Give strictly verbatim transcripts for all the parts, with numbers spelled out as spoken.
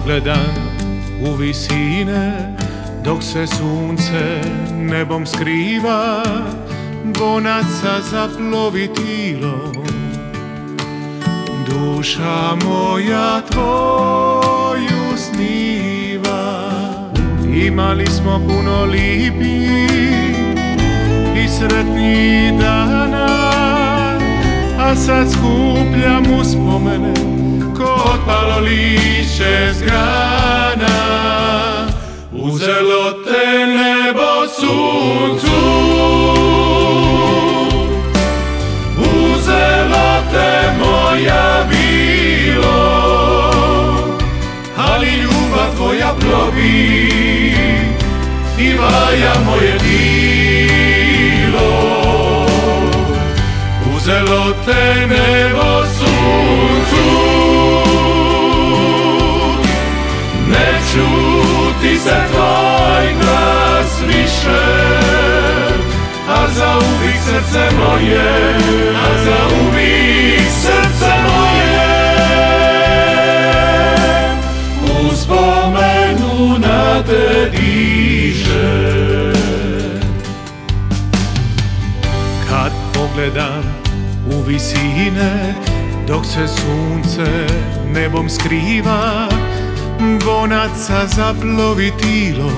pogledam u visine, dok se sunce nebom skriva, bonaca za plovitilo. Duša moja tvoju sniva, imali smo puno lipih i sretnih dana, a sad skupljam uspomene ko otpalo lišće s grana. Uzelo te nebo suncu, uzelo te moja bilo, ali ljubav tvoja plovi i vaja moje dilo. Uzelo te nebo suncu, ne čuti se tvoj glas više, a za uvijek srce moje, a za uvijek srce moje u spomenu na te diše. Kad pogledam u visine, dok se sunce nebom skriva, bonaca za plovitilo.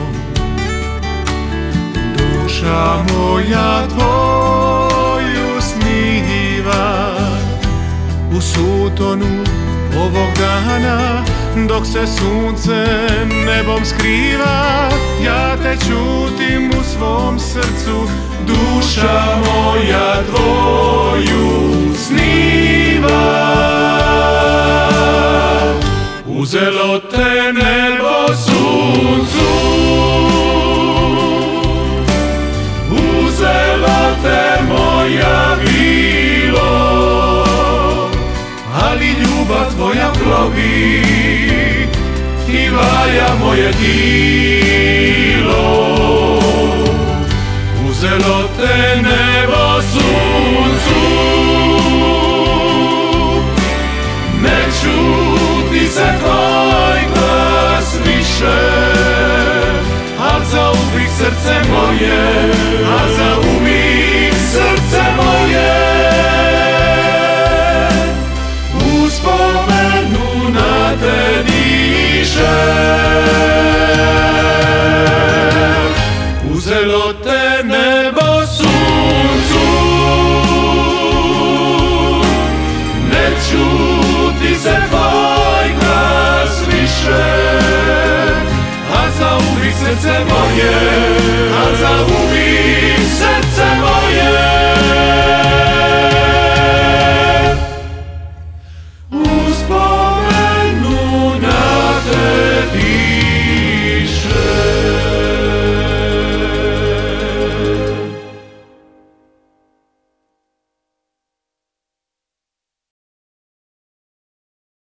Duša moja tvoju sniva, u sutonu ovog dana, dok se sunce nebom skriva, ja te čutim u svom srcu. Duša moja tvoju sniva. Uzelo te nebo suncu, uzelo te moja bilo, ali ljubav tvoja plovi i vaja moje dilo. Uzelo te nebo suncu, ne čuti se tvoj glas više, a za uvijek srce moje, a za uvijek srce moje u spomenu na te diše. Uzelo te nebo suncu, ne čuti se tvoj glas više, a za uvijek srce moje, a za uvijek